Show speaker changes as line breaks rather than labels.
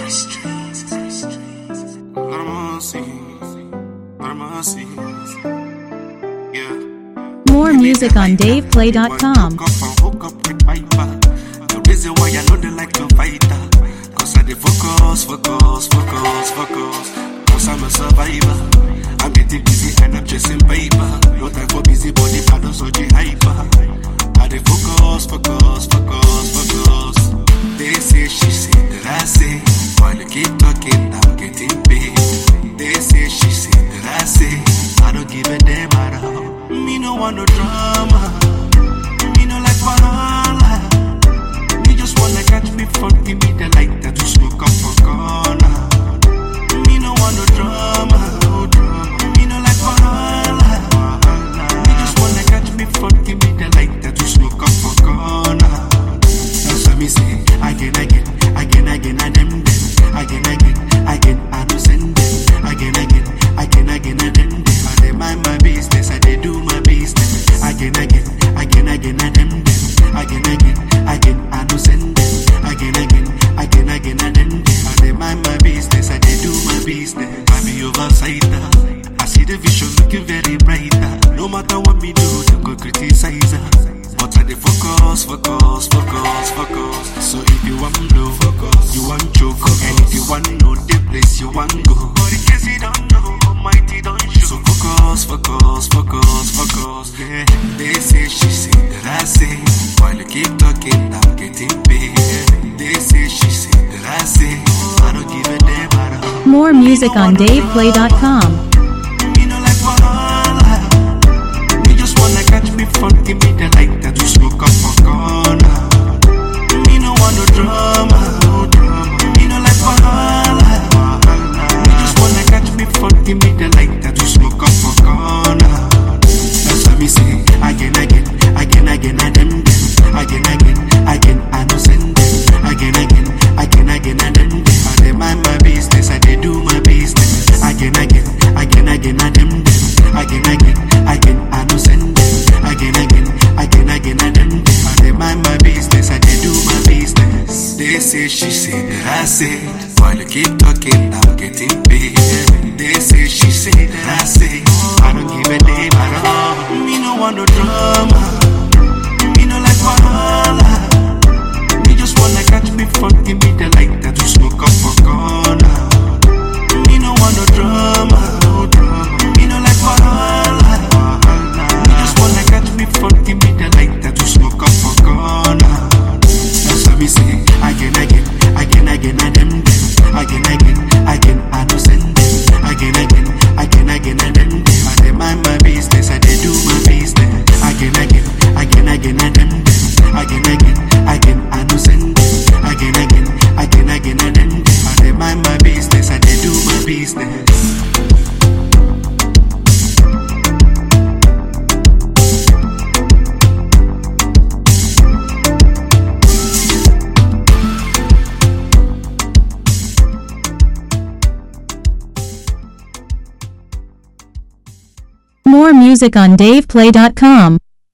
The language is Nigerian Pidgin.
More music on DavePlay.com.
The reason why I know they like to fight cause I dey focus. Cause I'm a survivor. I'm getting busy and I'm chasing paper. No time for busy body, I don't so hyper. I dey focus. They say, she say, that I say. While you keep talking, I'm getting paid. They say, she say, that I say. I don't give a damn at all. Me no want no drama. Me no like banana. Me just wanna catch me fun. Give me the light that to smoke up for corner. Me no want no drama. Me no like banana. Me just wanna catch me fun. Give me the light that to smoke up for corner. That's what me say. Again, I them. Again, I don't send them. Again, I them. I dey mind my business. I dey do my business. Again, I them. Again, I don't send them. Again, I them. I dey mind my business. I dey do my business. I be oversighter. I see the vision looking very brighter. No matter what me do, they go criticize her. But I dey focus. So if you want blow, focus. You want choke, and if you want know the place you want go. But in case you don't know, Almighty don't show. So focus. Yeah. They say, she say, that I say. While you keep talking, I'm getting paid. They say, she say, that I say. I don't give a damn at all.
More music on DavePlay.com.
Me no like banana. Me just wanna catch me fun. Give me the light that you smoke up for corner. Me no want no drama. Me no like banana. Me just wanna catch me fun. Give me the light that you smoke up for corner. That's what me say. Again, I them. Again, I don't send them. Again, I them. I dey mind my business. I dey do my business. Again, I them. Again, I don't send them. Again, I dey mind my business. I dey do my business. They say, she say, that I say. While you keep talking, I'm getting paid. They say, she say, that I say. I don't give a damn at all. Me no want no drama. Me no like banana. Me just wanna catch me fun. Give me the light that you smoke up for corner. Me no want no drama. Me no like banana. Me just wanna catch me fun. Give me the light that you smoke up for corner. That's what me say. Again, I them. Again, I don't send them. Again, I them. I dey mind my business. I dey do my business. Again, I them. Again, I don't send them. Again, I dey mind my business. I dey do my business.
More music on DavePlay.com.